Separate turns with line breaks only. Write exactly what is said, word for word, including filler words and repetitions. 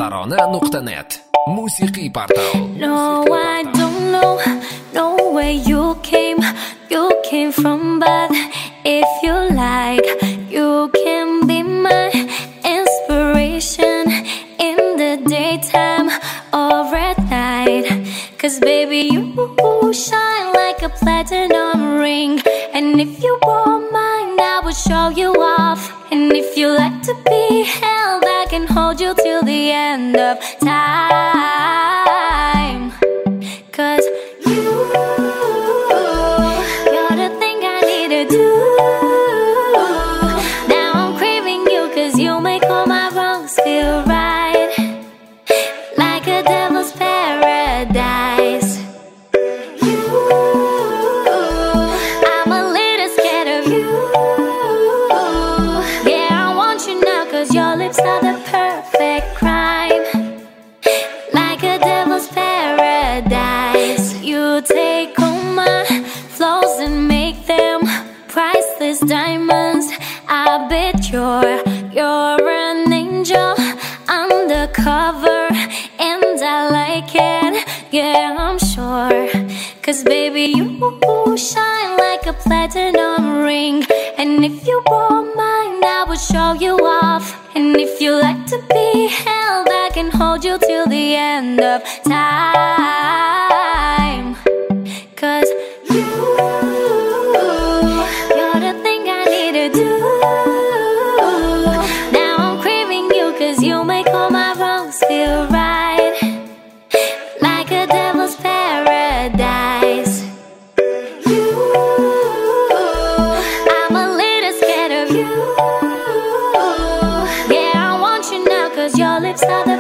tarona nuqta net Musiqiy portal.
No, I don't know, know where you came, you came from, but if you like, you can be my inspiration in the daytime or at night. Cause baby, you shine like a platinum ring, and if you want mine, I will show you off. And if you like to be held, I can hold you till the end of time. Cause you, you're the thing I need to do. Now I'm craving you, cause you make all my wrongs feel right, like a devil's paradise. You, I'm a little scared of you. Yeah, I want you now, cause your lips are the perfect crime, like a devil's paradise. You take all my flaws and make them priceless diamonds. I bet you're, you're an angel undercover, and I like it, yeah, I'm sure. Cause baby, you shine like a platinum ring, and if you want mine, I will show you off. And if you like to be held, I can hold you till the end of time. Cause you, you're the thing I need to do. Now I'm craving you, cause you make all my wrongs feel right, like a devil's paradise. You, I'm a little scared of you. Yeah, I want you now, cause your lips are the